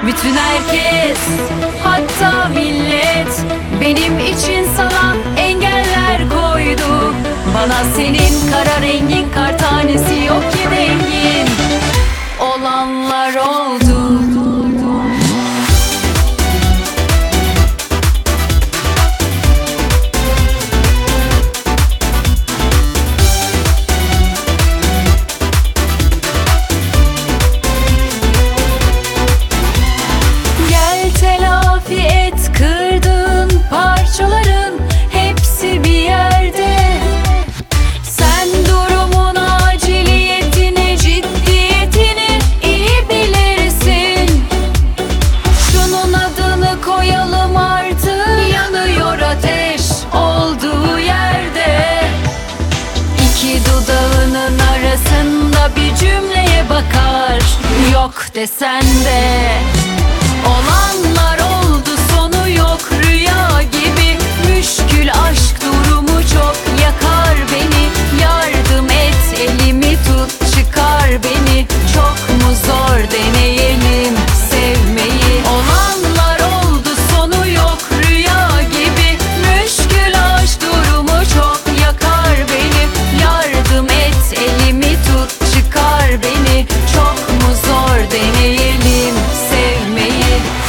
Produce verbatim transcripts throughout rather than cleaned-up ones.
Bütün herkes, hatta millet, benim için sana engeller koydu. Bana senin kara rengin kar tanesi yok ki dengin olanlar oldu. Dudağının arasında bir cümleye bakar, yok desen de olanlar oldu, sonu yok rüya gibi. Müşkül aşk durumu çok yakar beni. Yardım et, elimi tut, çıkar beni. Çok mu zor, deneyelim sevmeyi. Olanlar oldu, sonu yok rüya gibi. Müşkül aşk durumu çok yakar beni. Yardım et, elimi tut, çıkar beni. Çok mu zor, deneyelim sevmeyi.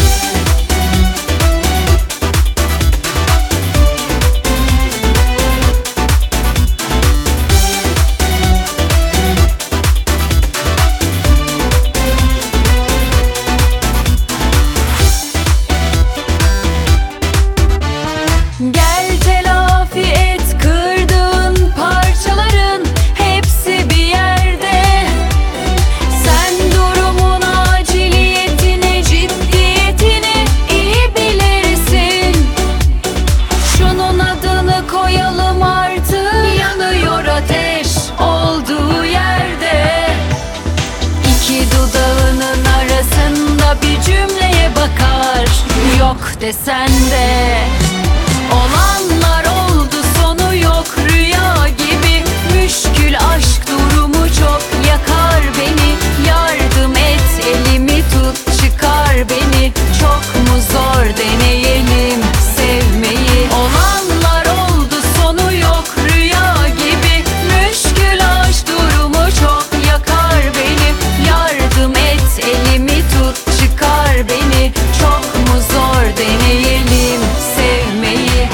Gel telafi et kırdığın parçaların, hepsi bir yerde. Sen durumun aciliyetini, ciddiyetini iyi bilirsin. Şunun adını koyalım artık, yanıyor ateş olduğu yerde. İki dudağının arasında bir cümleye bakar, yok desen de olanlar oldu, sonu yok rüya gibi. Müşkül aşk durumu çok yakar beni. Yardım et, elimi tut, çıkar beni. Çok mu zor, deneyelim sevmeyi. Olanlar oldu, sonu yok rüya gibi. Müşkül aşk durumu çok yakar beni. Yardım et, elimi tut, çıkar beni. Çok mu zor, deneyelim sevmeyi.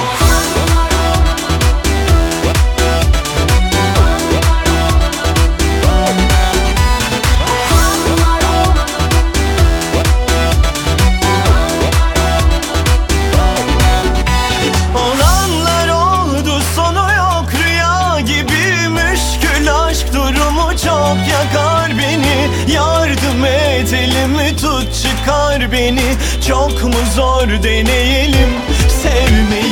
Olanlar oldu, sonu yok rüya gibi. Müşkül aşk durumu çok yakar beni. Yardım et, elimi tut, çıkar beni. Çok mu zor, deneyelim sevmeyi.